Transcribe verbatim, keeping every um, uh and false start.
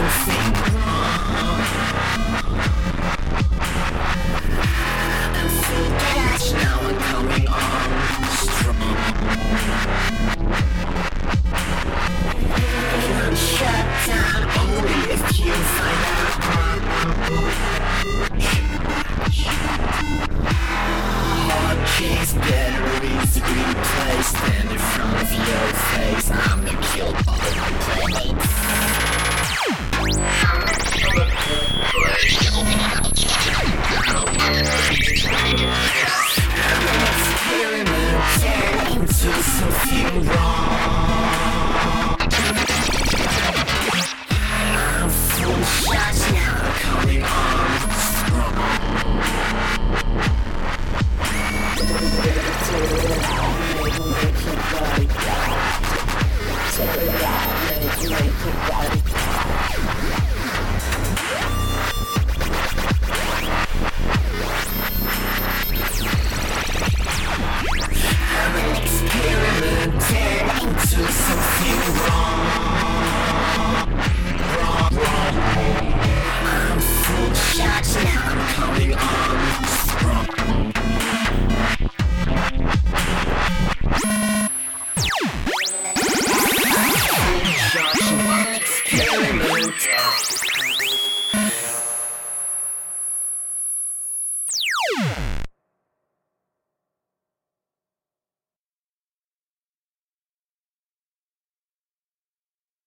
something wrong. I'm full gas, now I'm coming on strong. Can't shut down only if you find out. Hard case batteries replaced, stand in front of your face. I'm the kill of the plates. I'm an experiment into something wrong. I'm full shots now, coming on strong. I'm an experiment into something wrong.